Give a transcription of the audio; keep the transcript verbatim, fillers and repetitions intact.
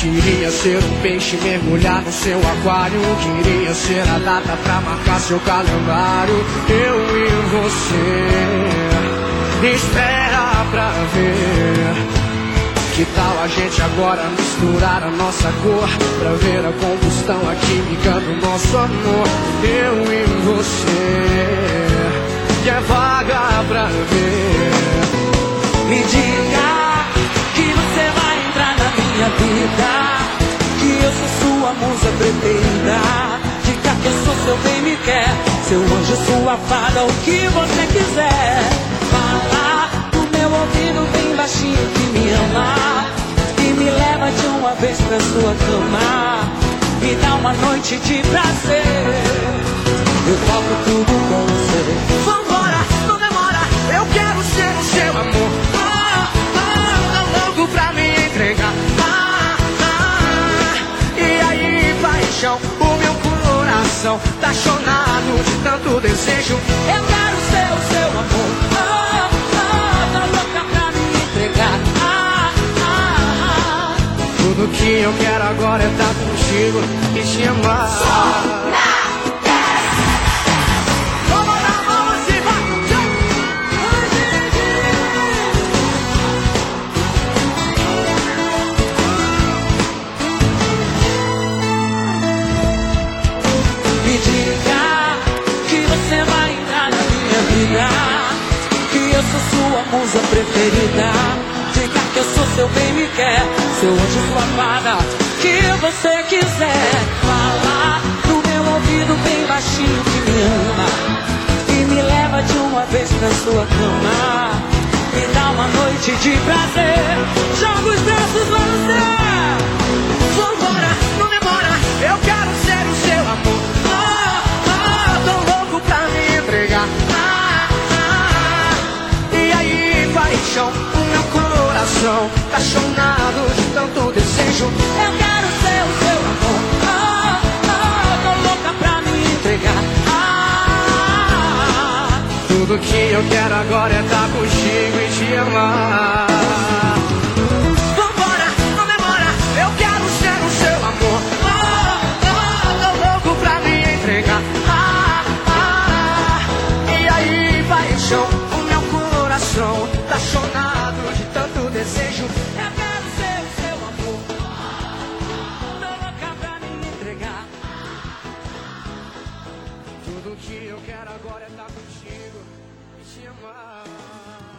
Queria ser um peixe, mergulhar no seu aquário. Queria ser a data pra marcar seu calendário. Eu e você, espera pra ver. Que tal a gente agora misturar a nossa cor, pra ver a combustão, a química do nosso amor. Eu e você, que é vaga pra ver. Me diga que você vai entrar na minha vida, que eu sou sua musa preferida. Diga que eu sou seu bem me quer, seu anjo, sua fada, o que você quiser. Fala no meu ouvido bem baixinho que me ama, e me leva de uma vez pra sua cama. Me dá uma noite de prazer, eu toco tudo com você. Vambora, não demora, eu quero ser o seu amor. Ah, ah, tá louco pra me entregar. Ah, ah, e aí, paixão, o meu coração tá apaixonado de tanto desejo. Eu quero ser o seu amor. Ah, ah, tá louca pra me entregar. Ah, ah, ah. Tudo que eu quero agora é estar contigo e te amar. Me diga que você vai entrar na minha vida, que eu sou sua musa preferida. Diga que eu sou seu bem me quer, seu anjo, sua fada, que você quiser. Fala no meu ouvido bem baixinho que me ama, e me leva de uma vez pra sua cama. Me dá uma noite de prazer, joga os braços lá no céu. Vambora, não demora, eu quero ser o seu amor. Ah, ah, tô louco pra me entregar. Ah, ah, e aí, paixão, o meu coração tá apaixonado de tanto desejo. Eu quero ser o seu amor. Ah, ah, tô louca pra me entregar. Ah, Tudo que eu quero agora é estar contigo e te amar. Vambora, não demora, eu quero ser o seu amor. Ah, ah, tô louco pra me entregar. Ah, ah, e aí, paixão, o meu coração tá apaixonado de tanto desejo. eu quero ser o seu amor. Tô louca pra me entregar. Tudo que eu quero agora é estar contigo e te amar.